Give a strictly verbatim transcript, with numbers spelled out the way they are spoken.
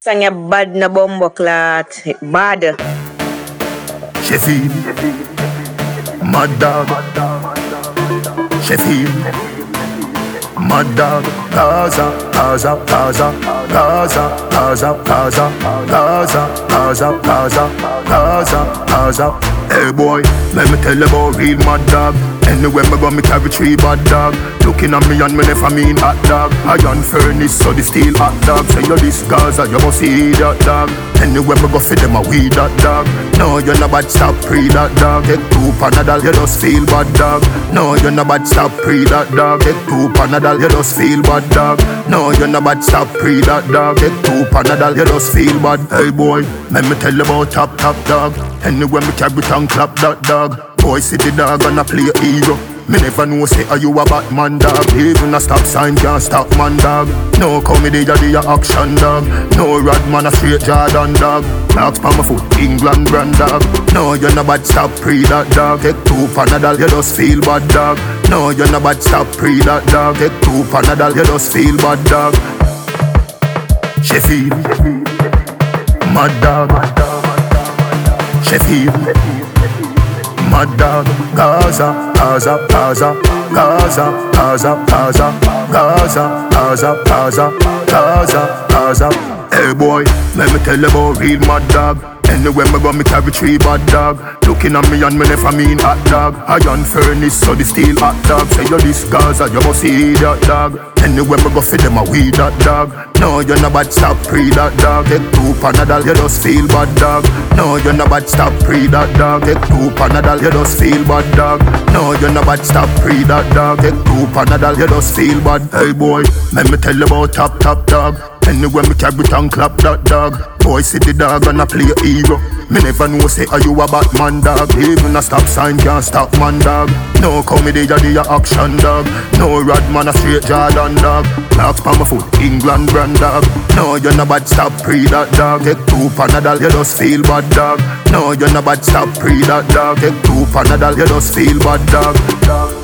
Sang ya bad na bombo clat. Bad. Sheffield, Mad Dog, Sheffield, Mad Dog, Gaza, Gaza, Gaza, Gaza, Gaza, Gaza, Gaza, Gaza, Gaza, Gaza, Gaza. Hey boy, let me tell you about real Mad Dog. Anywhere me go, me carry three bad dog. Looking at me and me never mean hot dog. Iron furnace, so the steel hot dog. Say you this Gaza, you must see that dog. Anywhere me go, fit them a weed that dog. No, you're not bad, stop pre that dog. Take two Panadol, you just feel bad dog. No, you're not bad, stop pre that dog. Take two Panadol, you just feel bad dog. No, you're not bad, stop pre that dog. Take two Panadol, you just feel bad. Hey boy, let me tell you about top top dog. Anywhere me carry tongue clap that dog. Boy see the dog and I play hero. Me never know say are you a Batman dog. Even a stop sign can't stop man dog. No comedy a the action dog. No rod man a straight Jordan dog. Dogs pa my foot England brand dog. No you're not bad stop pre that dog. Take two Panadol you just feel bad dog. No you're not bad stop pre that dog. Take two Panadol you just feel bad dog. Sheffield, Mad Dog, Sheffield, Mad Dog, Gaza, Gaza, Gaza, Gaza, Gaza, Gaza, Gaza, Gaza, Gaza, Gaza, Gaza. Hey boy, let me tell you about real Mad Dog. Anywhere me go, me carry three bad dog. Looking at me and me never mean hot dog. Iron furnace, so the steel hot dog. Say you this Gaza, you must see that dog. Anywhere me go, fit them a weed that dog. No, you're not bad, stop pre that dog. Take two Panadol, you just feel bad dog. No, you're not bad, stop pre that dog. Take two Panadol, you just feel bad dog. No, you're not bad, stop pre that dog. Take two Panadol, you just feel bad. Hey boy, let me tell you about top top dog. Anywhere me carry tongue clap that dog. Boy see the dog and I play hero. Me never know say are you a Batman dog. Even a stop sign can't stop man dog. No comedy a the action dog. No rod man a straight Jordan dog. Dogs pa my foot England brand dog. No you're not bad stop pre that dog. Take two Panadol you just feel bad dog. No you're not bad stop pre that dog. Take two Panadol you just feel bad dog.